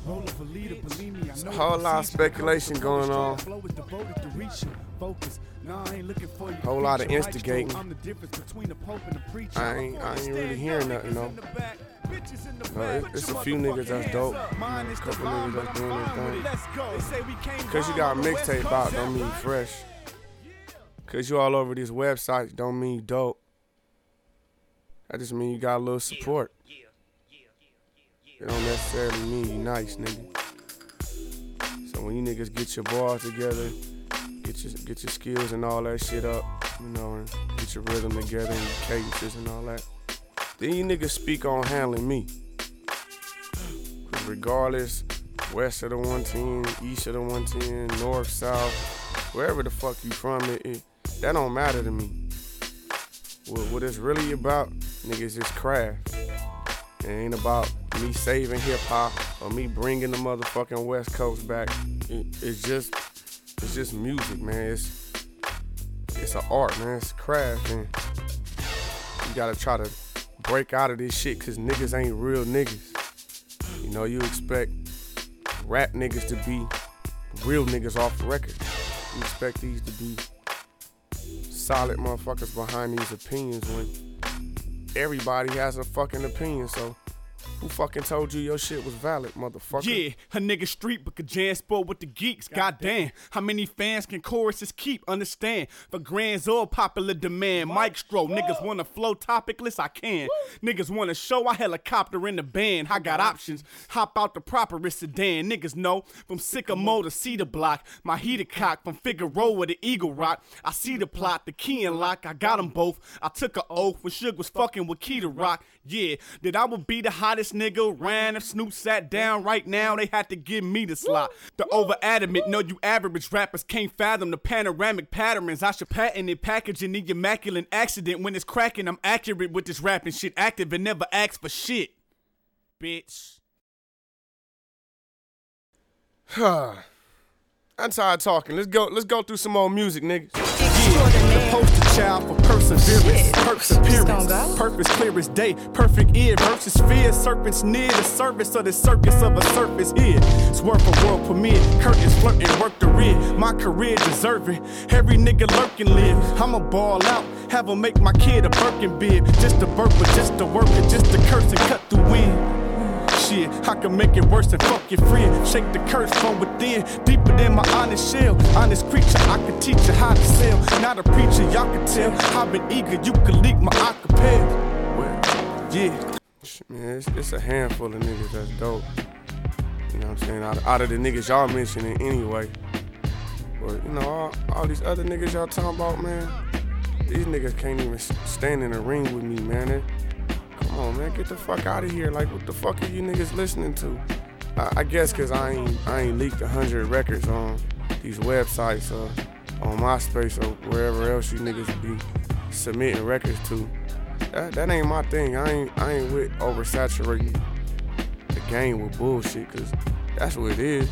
There's a whole lot of speculation going on. Whole lot of instigating. I ain't really hearing nothing, though. It's a few niggas that's dope. A couple niggas that's doing their thing. Because you got a mixtape out don't mean fresh. Because you all over these websites don't mean dope. That just mean you got a little support. It don't necessarily mean you nice, nigga. So when you niggas get your bars together, get your skills and all that shit up, you know, and get your rhythm together and your cadences and all that, then you niggas speak on handling me. Cause regardless, west of the 110, east of the 110, north, south, wherever the fuck you from, that don't matter to me. What it's really about, niggas, is craft. It ain't about me saving hip hop or me bringing the motherfucking West Coast back. It's just music, man. It's an art, man. It's a craft, man. You gotta try to break out of this shit, cause niggas ain't real niggas. You know, you expect rap niggas to be real niggas off the record. You expect these to be solid motherfuckers behind these opinions when everybody has a fucking opinion, so who fucking told you your shit was valid, motherfucker? Yeah, a nigga street but could jam sport with the geeks. Goddamn, how many fans can choruses keep? Understand, for grands or popular demand. Mike Stro, niggas wanna flow topicless, I can. Niggas wanna show I helicopter in the band. I got options, hop out the properest sedan. Niggas know, from Sycamore to Cedar Block. My heater cock from Figueroa to Eagle Rock. I see the plot, the key and lock, I got them both. I took an oath when Suge was fucking with Keita Rock. Yeah, that I would be the hottest nigga around. If Snoop sat down right now, they had to give me the slot. The over adamant, know you average rappers can't fathom the panoramic patterns. I should patent it, packaging the immaculate accident. When it's cracking, I'm accurate with this rapping shit. Active and never ask for shit, bitch. I'm tired of talking. Let's go through some more music, niggas. Yeah, the poster child for perseverance, perseverance, purpose clear as day, perfect ear versus fear, serpents near the surface of the circus of a surface here. It's worth a world premiere, curtains flirting, work the rear, my career deserving, every nigga lurking live. I'ma ball out, have 'em make my kid a Birkin bib, just to burp with just to work and just to curse and cut the wind. Shit, I can make it worse than fuck your friend. Shake the curse from within, deeper than my honest shell. Honest creature, I can teach you how to sell. Not a preacher, y'all can tell. I've been eager, you can leak my acapella. Well, yeah. Man, it's a handful of niggas that's dope. You know what I'm saying? Out of the niggas y'all mentioning anyway. But, you know, all these other niggas y'all talking about, man, these niggas can't even stand in the ring with me, man. Come on, man, get the fuck out of here. Like, what the fuck are you niggas listening to? I guess because I ain't leaked 100 records on these websites or on MySpace or wherever else you niggas be submitting records to. That ain't my thing. I ain't with oversaturating the game with bullshit, because that's what it is.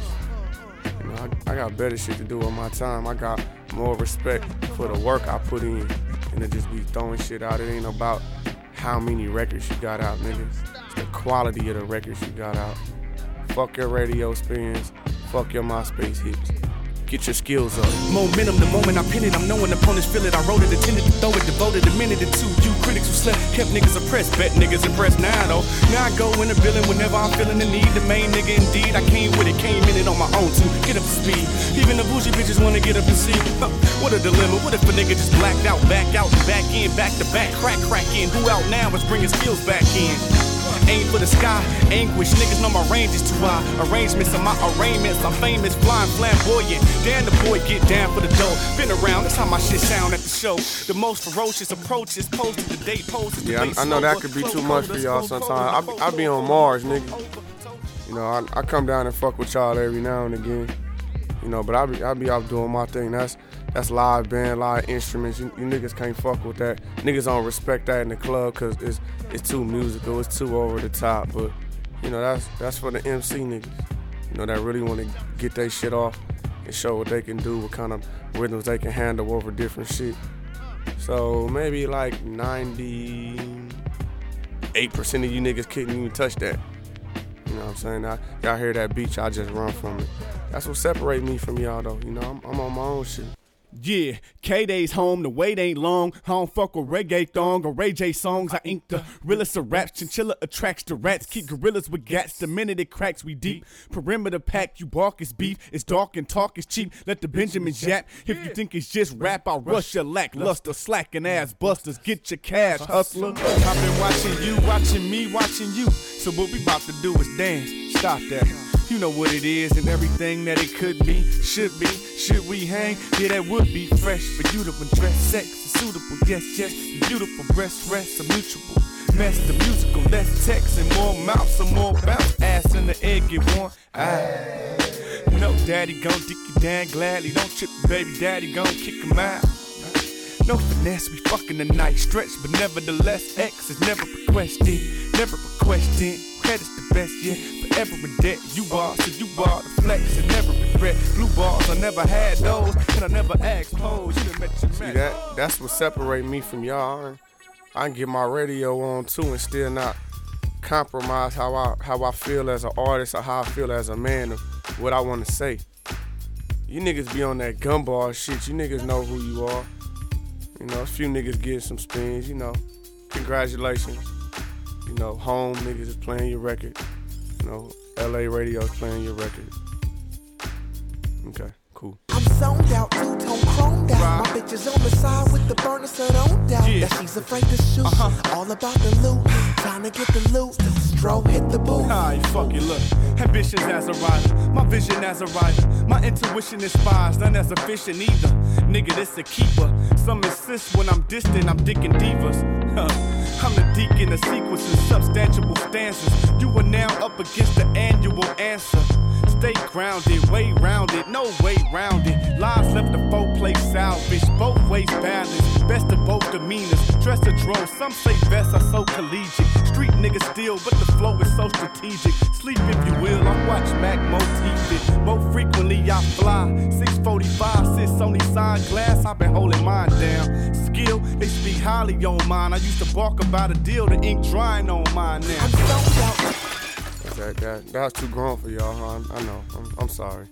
You know, I got better shit to do with my time. I got more respect for the work I put in than to just be throwing shit out. It ain't about how many records you got out, niggas. It's the quality of the records you got out. Fuck your radio spins. Fuck your MySpace hits. Get your skills up. Momentum, the moment I pin it, I'm knowing opponents feel it. I wrote it, intended to throw it, devoted a minute or two. You critics who slept, kept niggas oppressed. Bet niggas impressed now though. Now I go in the building whenever I'm feeling the need. The main nigga indeed, I came with it, came in it on my own to get up to speed. Even the bougie bitches wanna get up and see. What a dilemma, what if a nigga just blacked out and back in, back to back, crack in. Who out now is bringing skills back in? Aim for the sky, anguish, niggas know my range is too high. Arrangements of my arraignments, I'm famous, flying, flamboyant. Damn, the boy get down for the dough. Been around, that's how my shit sound at the show. The most ferocious approaches, posted the date, posted the yeah, I know that could be too much for y'all sometimes. I be on Mars, nigga. You know, I come down and fuck with y'all every now and again. You know, but I be out doing my thing. That's live band, live instruments. You niggas can't fuck with that. Niggas don't respect that in the club because it's too musical, it's too over the top. But, you know, that's for the MC niggas. You know, that really want to get their shit off and show what they can do, what kind of rhythms they can handle over different shit. So maybe like 98% of you niggas couldn't even touch that. You know, know what I'm saying? Y'all hear that beat, y'all just run from it. That's what separates me from y'all, though. You know, I'm on my own shit. Yeah, K-Day's home, the wait ain't long. I don't fuck with reggae thong or Ray J songs. I ink the realest of raps. Chinchilla attracts the rats. Keep gorillas with gats. The minute it cracks, we deep. Perimeter pack, you bark is beef. It's dark and talk is cheap. Let the Benjamins yap. If you think it's just rap, I'll rush your lackluster. Slacking ass busters. Get your cash, hustler. I've been watching you, watching me, watching you. So what we about to do is dance. Stop that. You know what it is and everything that it could be, should be. Should we hang? Yeah, that would be fresh. For you to undress, sex is suitable. Yes, yes, your beautiful breast rests a mutual mess. The musical, less text and more mouth, some more bounce. Ass in the egg get warm. No, daddy gon' dick you down gladly. Don't trip, baby, daddy gon' kick him out. No finesse, we fucking the night stretch, but nevertheless, X is never requested, never requested. Credit's the best, yeah, forever in debt. You are, so you are the flex and never regret. Blue balls, I never had those, and I never asked pose. You done met your man. See, that's what separates me from y'all. I can get my radio on too and still not compromise how I feel as an artist or how I feel as a man of what I want to say. You niggas be on that gumball shit. You niggas know who you are. You know, a few niggas getting some spins, you know. Congratulations. You know, home niggas is playing your record. You know, LA radio is playing your record. Okay, cool. I'm zoned out, two-tone chromed out. My bitch is on the side with the burner, so don't doubt that she's afraid to shoot. All about the loot, time to get the loot. Stro hit the booth. Alright, fuck it, look. Ambitions as a rider, my vision as a rider. My intuition inspires, none as efficient either. Nigga, this a keeper. Some insist when I'm distant, I'm dicking divas. I'm the deacon of sequences, substantial stances. You are now up against the annual answer. Stay grounded, way rounded, no way rounded. Lies left the four-play salvage, both ways balanced. Best of both demeanors, dress the drone. Some say vests are so collegiate. Street niggas still, but the flow is so strategic. Sleep if you will, I watch Mac motif it. More frequently I fly. 645 since Sony signed glass, I've been holding mine down. Skill, they speak highly on mine. I used to bark about a deal, the ink drying on mine now. I'm zoned out. That was too grown for y'all, huh? I know. I'm sorry.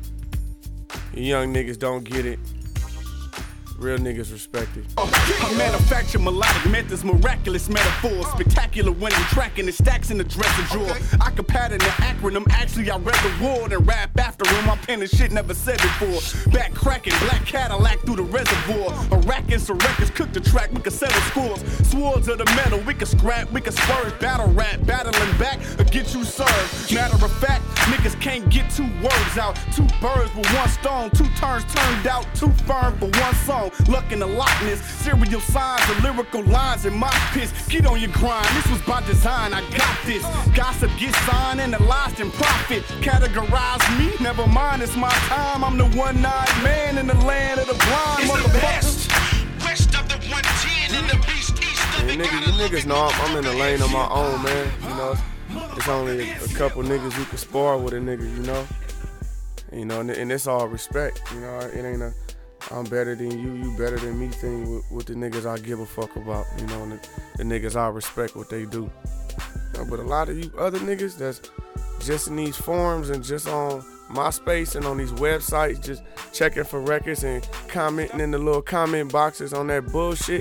You young niggas don't get it. Real niggas respect it. I manufacture melodic methods, miraculous metaphors. Spectacular when I'm tracking the stacks in the dresser drawer. I can pattern the acronym, actually I read the word and rap after him. My pen and shit never said before. Back cracking, black Cadillac through the reservoir. A rack and some records, cook the track, we can settle scores. Swords of the metal, we can scrap, we can spurge. Battle rap, battling back, or get you served. Matter of fact, niggas can't get two words out. Two birds with one stone, two turns turned out, too firm for one song. Luck in the likeness, serial signs, the lyrical lines in my piss. Get on your grind, this was by design, I got this. Gossip gets signed and the lies and profit. Categorize me, never mind, it's my time. I'm the one-eyed man in the land of the blind, motherfucker. West of the 110 and the beast east of the You niggas know I'm in the lane on my own, man. You know, it's only a couple niggas who can spar with a nigga, you know. You know, and it's all respect, you know. It ain't a I'm better than you better than me thing with the niggas I give a fuck about, you know, and the niggas I respect what they do. You know, but a lot of you other niggas that's just in these forums and just on MySpace and on these websites just checking for records and commenting in the little comment boxes on that bullshit.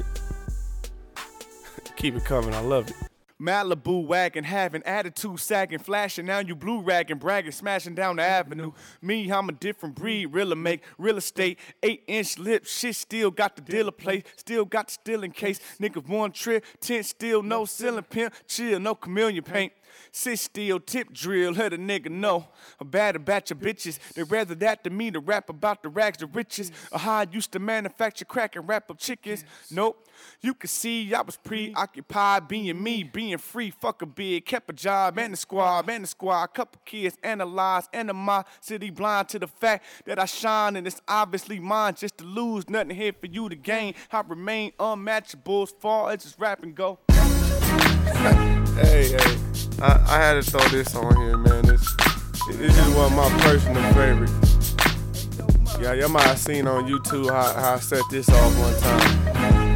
Keep it coming, I love it. Malibu wagon, having attitude, sagging, flashing. Now you blue ragging, bragging, smashing down the avenue. Me, I'm a different breed, realer make real estate. 8-inch lips, shit still got the dealer place. Still got the still in case. Nigga one trip, tent still, no ceiling pimp. Chill, no chameleon paint. Sit still, tip drill, let a nigga know. A bad batch of bitches. They rather that than me to rap about the rags to riches. Or how I used to manufacture crack and wrap up chickens. Nope. You can see I was preoccupied being me, being free, fuck a bid, kept a job and the squad, couple kids, analyze, animosity, blind to the fact that I shine and it's obviously mine just to lose, nothing here for you to gain. I remain unmatchable as far as this rap and go. Hey, I had to throw this on here, man. This is one of my personal favorites. Yeah, y'all might have seen on YouTube how I set this off one time.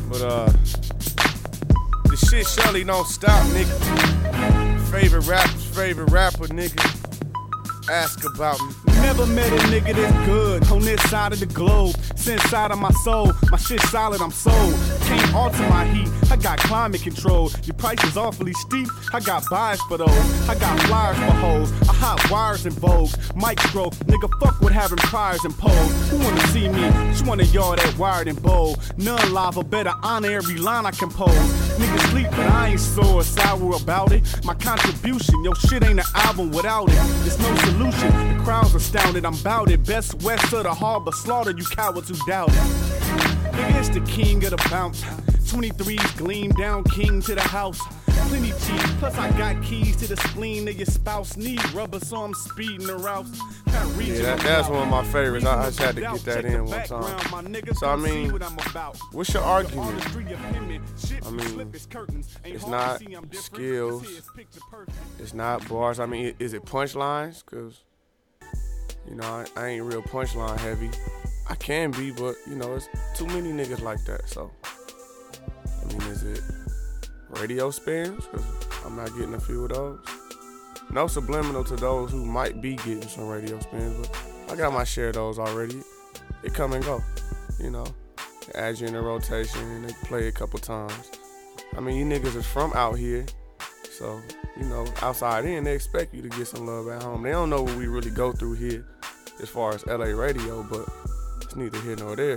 But the shit surely don't stop, nigga. Favorite rappers favorite rapper, nigga. Ask about me. Never met a nigga that's good on this side of the globe. Since side of my soul, my shit solid, I'm sold. Can't alter my heat, I got climate control. Your price is awfully steep, I got buys for those. I got flyers for hoes, I hot wires in Vogue. Micro, nigga fuck with having priors and poles. Who wanna see me? Which one of y'all that wired and bold? None lava, better honor every line I compose. Niggas sleep, but I ain't so sour about it. My contribution, yo shit ain't an album without it. There's no solution, the crowd's astounded, I'm bout it. Best west of the harbor, slaughter you cowards who doubt it. Nigga, it's the king of the bounce. 23s gleam down, king to the house. Plenty cheese, plus I got keys to the spleen of your spouse. Need rubber, so I'm speeding the route. Yeah, that's one of my favorites. I just had to get that in one time. So I mean, what's your argument? I mean, it's not skills, it's not bars. I mean, is it punchlines? Cause you know I ain't real punchline heavy. I can be, but you know it's too many niggas like that. So I mean, is it radio spins? Cause I'm not getting a few of those. No subliminal to those who might be getting some radio spins, but I got my share of those already. It come and go, you know. They add you in the rotation and they play a couple times. I mean, you niggas is from out here, so, you know, outside in, they expect you to get some love at home. They don't know what we really go through here as far as LA radio, but it's neither here nor there.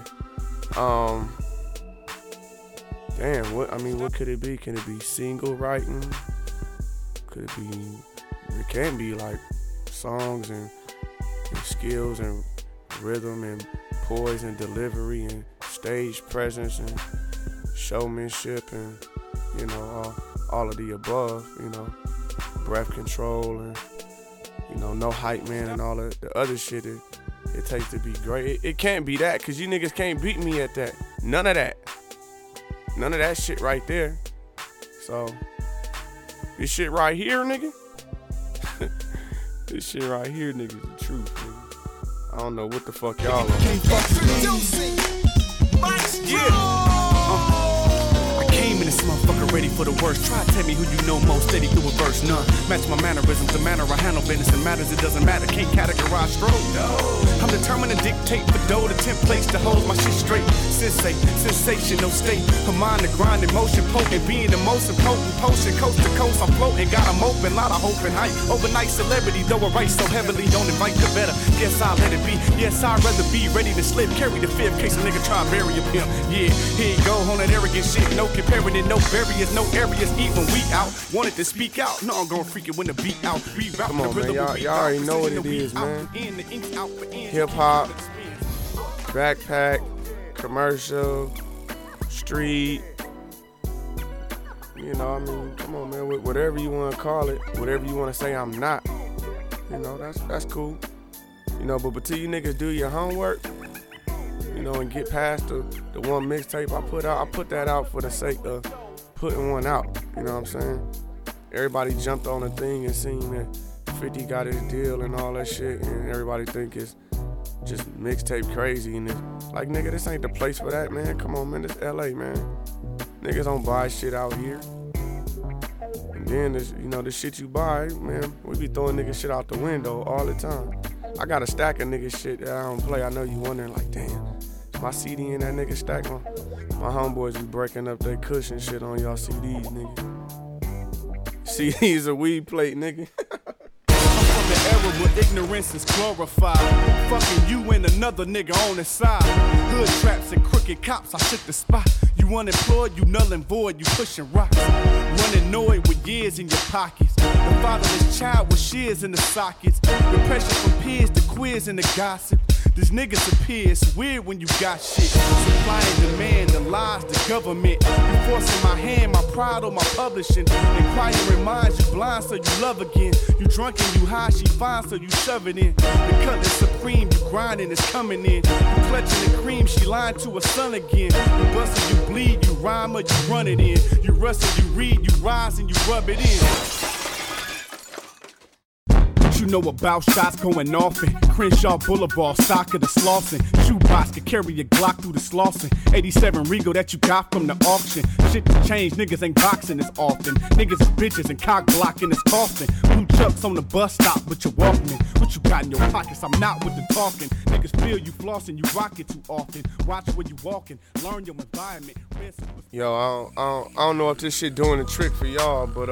Damn, what could it be? Can it be single writing? Could it be... It can be like songs and skills and rhythm and poise and delivery and stage presence and showmanship and, you know, all of the above, you know, breath control and, you know, no hype man and all of the other shit it takes to be great. It can't be that, because you niggas can't beat me at that. None of that. None of that shit right there. So, this shit right here, nigga. This shit right here, nigga, is the truth, nigga. I don't know what the fuck y'all are. I came in this motherfucker ready for the worst. Try to tell me who you know most, steady through a verse. None. Match my mannerisms, the manner I handle business and matters. It doesn't matter, can't categorize stroke. No. I'm determined to dictate for dough, the templates to hold my shit straight. Sensational state, a mind to grind in motion, potent, being the most important potion. Coast to coast, I'm floating, got them open, lot of hope and hype. Overnight celebrity, though I write so heavily, don't invite the better. Guess I'll let it be. Yes, I'd rather be ready to slip, carry the fifth case a nigga try to bury a pimp. Yeah, here you go on that arrogant shit, no comparing it, no barriers, no areas, even we out. Wanted to speak out, no, I'm gonna freak it when the beat out. Come on, man, y'all already know what it is, man. Hip hop, backpack, commercial, street, you know, I mean, come on, man, whatever you want to call it, whatever you want to say I'm not, you know, that's cool, you know, but till you niggas do your homework, you know, and get past the one mixtape I put that out for the sake of putting one out, you know what I'm saying? Everybody jumped on the thing and seen that 50 got his deal and all that shit, and everybody think it's just mixtape crazy, and it's like, nigga, this ain't the place for that, man. Come on, man, this LA, man. Niggas don't buy shit out here. And then, this, you know, the shit you buy, man, we be throwing nigga shit out the window all the time. I got a stack of nigga shit that I don't play. I know you wondering, like, damn, is my CD in that nigga stack? My homeboys be breaking up their cushion shit on y'all CDs, nigga. CDs a weed plate, nigga. The era where ignorance is glorified. Fucking you and another nigga on the side. Hood traps and crooked cops, I took the spot. You unemployed, you null and void, you pushing rocks. Running annoyed with years in your pockets. The fatherless child with shears in the sockets. The pressure from peers, the quiz and the gossip. These niggas appear, it's weird when you got shit. Supply and demand, the lies, the government. You forcing my hand, my pride on my publishing. Inquiring minds, you blind so you love again. You drunk and you high, she fine so you shove it in. The cut is supreme, you grinding, it's coming in. You clutching the cream, she lying to her son again. You bust and you bleed, you rhyme or you run it in. You rust and you read, you rise and you rub it in. What you know about shots going off in Crenshaw Boulevard, stock of the Slauson. Shoebox could carry a Glock through the Slauson. 87 Regal that you got from the auction. Shit to change, niggas ain't boxing as often. Niggas is bitches and cock blocking is costing. Blue chucks on the bus stop with your Walkman. What you got in your pockets? I'm not with the talking. Niggas feel you flossing, you rock it too often. Watch where you walking, learn your environment. Yo, I don't know if this shit doing the trick for y'all, but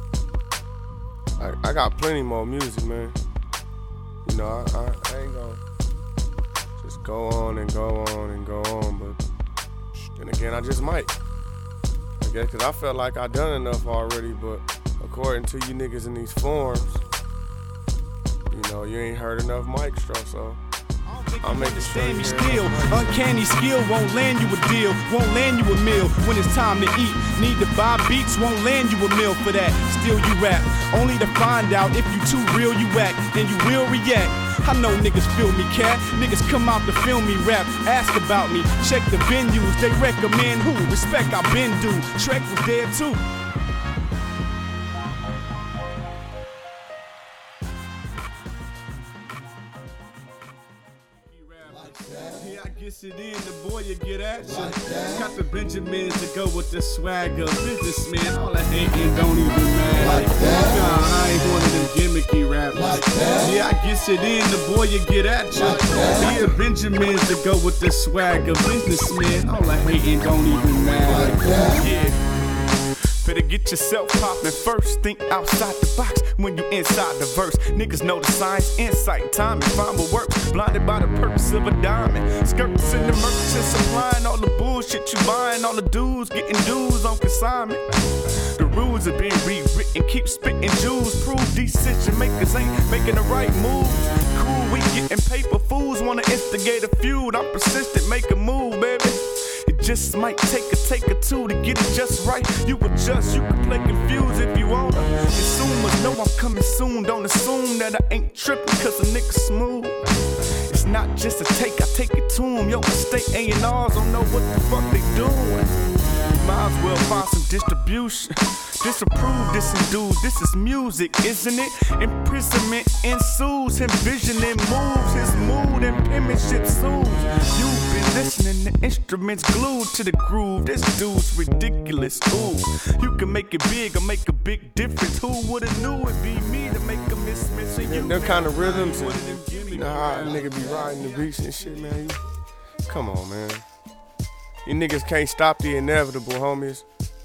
I got plenty more music, man. You know, I ain't gonna just go on and go on and go on, but then again, I just might. I guess because I felt like I done enough already, but according to you niggas in these forums, you know, you ain't heard enough Maestro, so I'll make it stand me still. Uncanny skill won't land you a deal, won't land you a meal. When it's time to eat, need to buy beats, won't land you a meal for that. Still you rap, only to find out if you too real you act, then you will react. I know niggas feel me, cat. Niggas come out to film me rap, ask about me, check the venues, they recommend who. Respect I been due, Trek was there too. Gets it in, the boy you get at ya. Got the Benjamins to go with the swagger. Businessman, all that hating don't even matter. Nah, I ain't one of them gimmicky rappers. Yeah, I gets it in, the boy you get at ya. Yeah, Benjamins to go with the swagger. Businessman, all that hating don't even matter. Yeah. Better get yourself poppin' first. Think outside the box when you inside the verse. Niggas know the science, insight, timing, find what works. Blinded by the purpose of a diamond. Skirts in the merchants supplying all the bullshit you buying. All the dudes getting dues on consignment. The rules are being rewritten, keep spitting jewels. Prove decision makers ain't making the right moves. Cool, we getting paper. Fools wanna instigate a feud. I'm persistent, make a move, baby. It just might take a two to get it just right. You adjust, you can play confused if you wanna. Consumers know I'm coming soon. Don't assume that I ain't tripping cause a nigga smooth. It's not just a take, I take it to them. Yo, state A&Rs don't know what the fuck they doing. Might as well find some distribution. Disapprove this and dudes, this is music, isn't it? Imprisonment ensues, him visioning moves, his mood and penmanship soothes. You've been listening to instruments glued to the groove. This dude's ridiculous, ooh. You can make it big or make a big difference. Who would've knew it'd be me to make a mismatch of you? Them kind of rhythms, and you know how a nigga be riding the beats and shit, man. Come on, man. You niggas can't stop the inevitable, homies.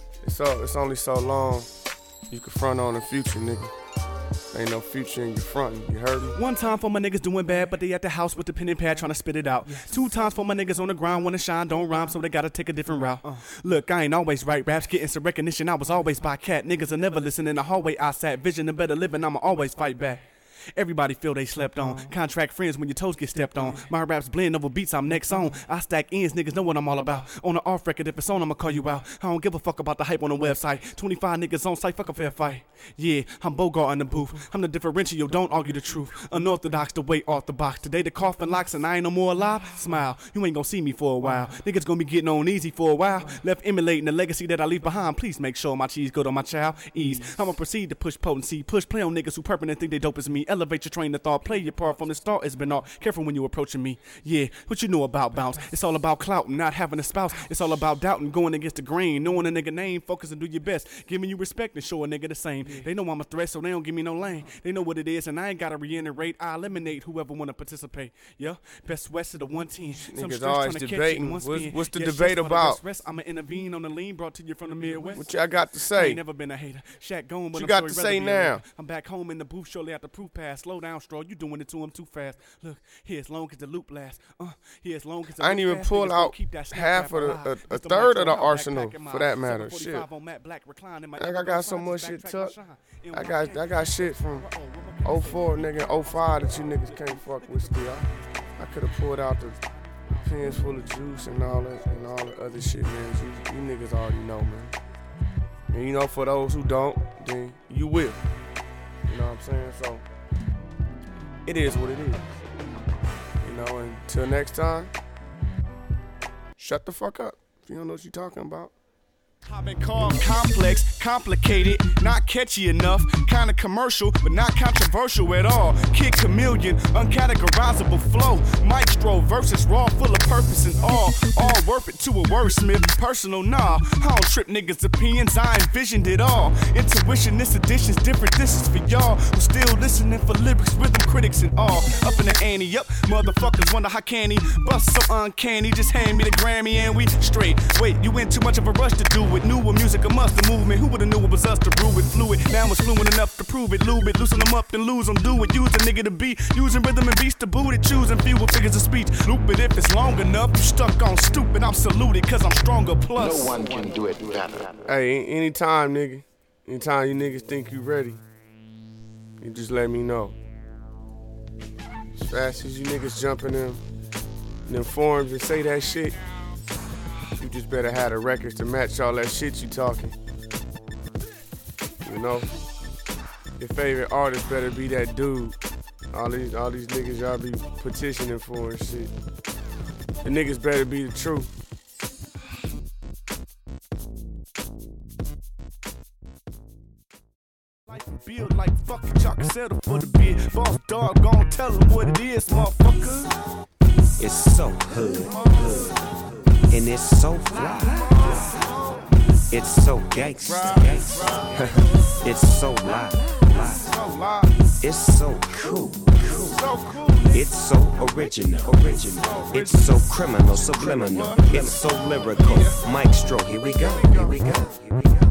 It's only so long you can front on the future, nigga. Ain't no future in your front, you heard me? One time for my niggas doing bad, but they at the house with the pen and pad trying to spit it out. Yes. 2 times for my niggas on the ground, wanna shine, don't rhyme, so they gotta take a different route. Look, I ain't always right, raps getting some recognition, I was always by cat. Niggas will never listen in the hallway I sat, vision of better living, I'ma always fight back. Everybody feel they slept on. Contract friends when your toes get stepped on. My raps blend over beats, I'm next on. I stack ends, niggas know what I'm all about. On the off record, if it's on, I'ma call you out. I don't give a fuck about the hype on the website. 25 niggas on site, fuck a fair fight. Yeah, I'm Bogart in the booth. I'm the differential, don't argue the truth. Unorthodox, the way off the box. Today the coffin locks and I ain't no more alive. Smile, you ain't gonna see me for a while. Niggas gonna be getting on easy for a while. Left emulating the legacy that I leave behind. Please make sure my cheese good on my child. Ease, I'ma proceed to push potency. Push play on niggas who perping and think they dope as me. Elevate your train of thought. Play your part from the start, it's been all careful when you approaching me. Yeah, what you know about bounce? It's all about clout and not having a spouse. It's all about doubting, going against the grain. Knowing a nigga name, focus and do your best. Giving you respect and show a nigga the same. They know I'm a threat, so they don't give me no lane. They know what it is, and I ain't gotta reiterate. I eliminate whoever wanna participate. Yeah, best west of the 110. Niggas always debating. What's the debate about? I'ma intervene on the lean brought to you from the Midwest. What y'all got to say? I ain't never been a hater. Shaq going, but what you got to say now? I'm back home in the booth shortly after proof pass. Slow down, straw. You doing it to him too fast. Look, here as long as the loop lasts. Here as long as the I ain't even pull out half of a third of the arsenal for that matter. Shit. I got so much shit tucked. I got shit from 04, nigga, 05 that you niggas can't fuck with still. I could have pulled out the pins full of juice and all the other shit, man. You niggas already know, man. And you know, for those who don't, then you will. You know what I'm saying? So it is what it is. You know, until next time, shut the fuck up if you don't know what you're talking about. I've been called complex, complicated, not catchy enough, kinda commercial, but not controversial at all. Kid Chameleon, uncategorizable flow. Maestro versus raw, full of purpose and all worth it to a wordsmith. Personal, nah, I don't trip niggas' opinions, I envisioned it all. Intuition, this edition's different, this is for y'all who still listening for lyrics, rhythm critics and all. Up in the ante, up, motherfuckers wonder how can he bust so uncanny, just hand me the Grammy and we straight. Wait, you in too much of a rush to do it. Newer music, a must, the movement. Who would've knew it was us to brew it? Fluid, now it's fluent enough to prove it. Lube it, loosen them up, then lose them. Do it, use a nigga to beat. Using rhythm and beats to boot it. Choosing fewer figures of speech. Loop it if it's long enough. You stuck on stupid, I'm saluted, cause I'm stronger plus. No one can do it better. Hey, anytime, nigga. Anytime you niggas think you ready, you just let me know. As fast as you niggas jump in them forums and say that shit, you just better have the records to match all that shit you talking. You know? Your favorite artist better be that dude. All these niggas y'all be petitioning for and shit. The niggas better be the truth. Build like fucking y'all can settle for the bid. Boss dog gon' tell them what it is, motherfucker. It's so hood, and it's so fly. It's so gangsta, it's so live. It's so cool. It's so original. It's so criminal, subliminal. It's so lyrical. Maestro, here we go.